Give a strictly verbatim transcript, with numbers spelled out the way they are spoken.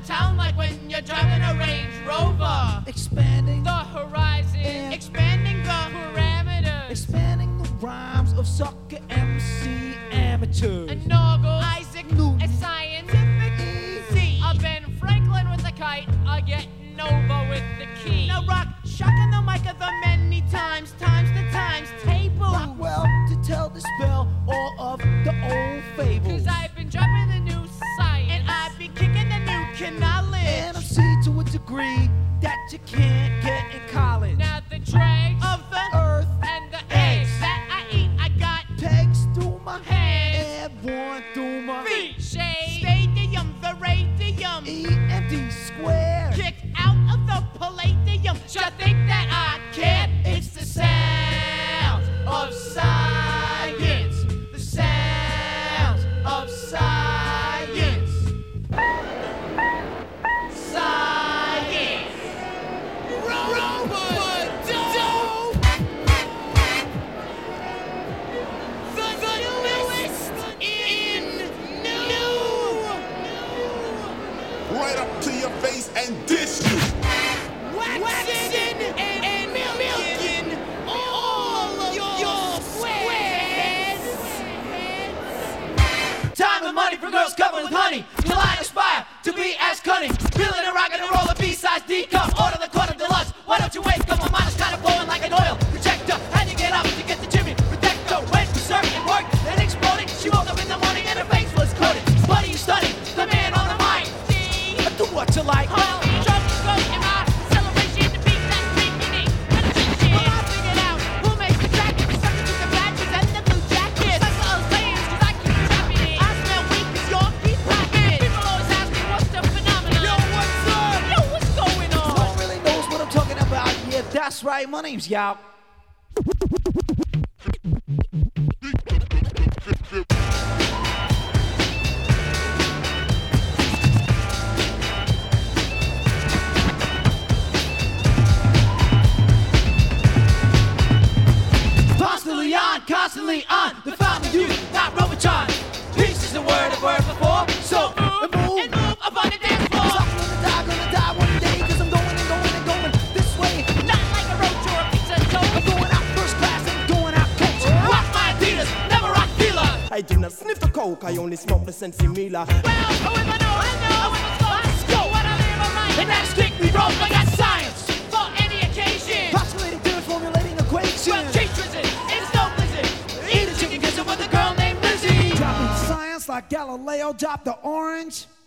town like when you're driving a Range Rover. Expanding the horizon, and expanding the parameters, expanding the rhymes of sucker M C amateurs. and Noggle, Isaac Newton, and scientific Z. A Ben Franklin with a kite, a getting over with the key. Now rock, shocking the mic of the many times, times the times table. Rock well to tell the spell all of the old fables. Cause I've been dropping the new science, and I've been kicking the new knowledge. And I'm see to a degree that you can't get in college. Now the dregs Of the earth and the eggs that I eat, I got pegs through my hands, and one through my feet, shade, stadium, the radium, E and D squared. kicked out of the palladium. Should think that I can't? It's the sounds of science, the sounds of science, science. Robot dope, the, the newest in new. Right up to your face and dish you. Waxing and, and milking all of your squares. Time and money for girls covered with honey. Till I aspire to be as cunning. Feeling a rock and a roll of B-sides D-cup. Order the quarter deluxe. Why don't you wake up? My mind is kind of blowing like an oil projector. Had to get up to get the Jimmy protector. Went to surf and work, then exploding. She woke up in the morning and her face was coated. Buddy, you study the man on the mic. Do what you like. Well, drunk is broke in my celebration. The beat that's picnic. And the shit. Well, I figured out who makes the track. The suckers with the badges and the blue jackets. Cycle of sayings, cause I keep trapping it. I smell weak cause y'all keep popping it. People always ask me what's the phenomenon. Yo, what's up? Yo, what's going on? No one really knows what I'm talking about. Yeah, that's right. My name's Yao. Constantly on, constantly on. The fountain of youth, not Robotron. Peace is a word I've heard before. So move and move And move up on the dance floor. I'm gonna die, gonna die one day. Cause I'm going and going and going this way. Not like a roach or a pizza toast. I'm going out first class and going out coach. Rock my Adidas, never rock Fila. I do not sniff the coke, I only smoke the Sensi Mila. Well, oh, if I know, I know. Oh, if I slow, let's go. What I live on right. And that's strictly wrong. I got science for any occasion. Postulating theories, formulating equations. Well, teachers it, it's no blizzard. Eat a chicken gizzard with a girl named Lizzie. Dropping science like Galileo dropped the orange.